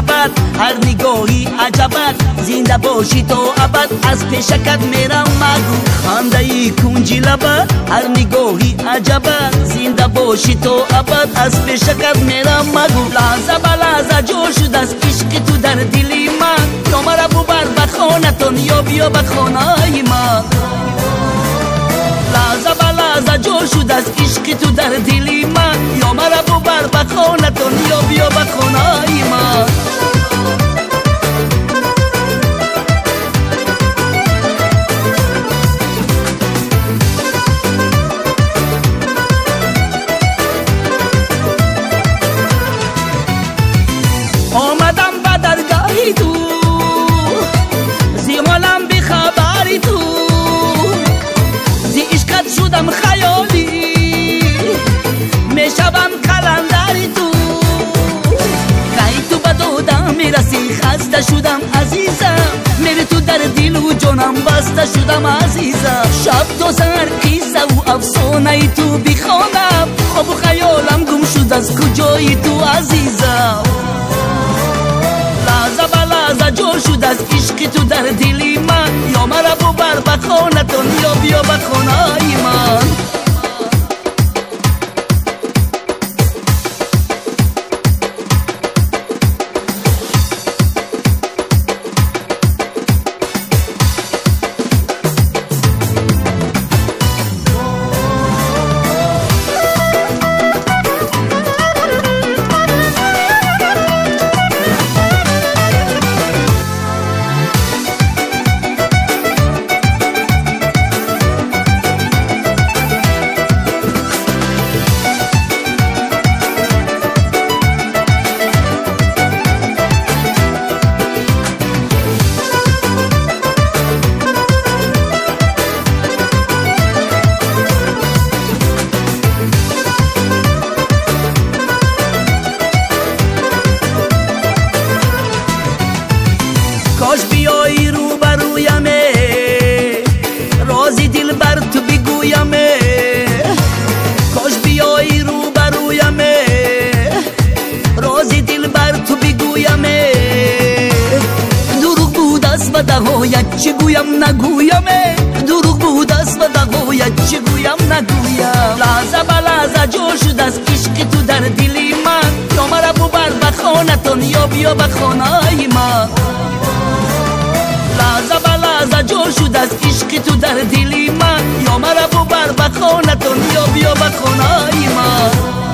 شود، هر نگاهی عجبت، زنده باشی تو ابد، از پیشکت میرم مگو خنده ای کنجی لبت، هر نگاهی عجبت، زنده باشی تو ابد، از پیشکت میرم مگو. لحظه به لحظه جور شد از عشق تو در دلی من، یا مرا ببر به خانتون یا بیا به خانه من. لحظه به لحظه جور شد از عشق تو در دلی من، یا مرا ببر به خانتون یا بیا به خانه من. آمدم به درگاهی تو، زی حالم بی خبری تو، زی عشقت شدم خیالی، میشوم کلندری تو. کی تو به دودم میرسی خسته شدم عزیزم، میری تو در دل و جانم بسته شدم عزیزم. شب تا سر قصه و افسانه تو بخوانم، خواب و خیالم گم شد از کجای تو عزیزم. لحظه به لحظه جور شد از عشق تو در دلی من، یا مرا ببر به خانتون یا بیا به خانه من. کاش بیایی رو برویمه، رازی دل بر تو بگویمه. کاش بیایی رو برویمه، رازی دل بر تو بگویمه. دروغ بود است و دهایت چه گویم نگویمه، دروغ بود است و دهایت چه گویم نگویم. لحظه به لحظه جور شد از عشق تو در دلی من، یا مرا ببر به خانتون یا بیا به خانه من. لحظه به لحظه جور شد از عشق تو در دلی من، یا مرا ببر به خانتون یا بیا به خانه من.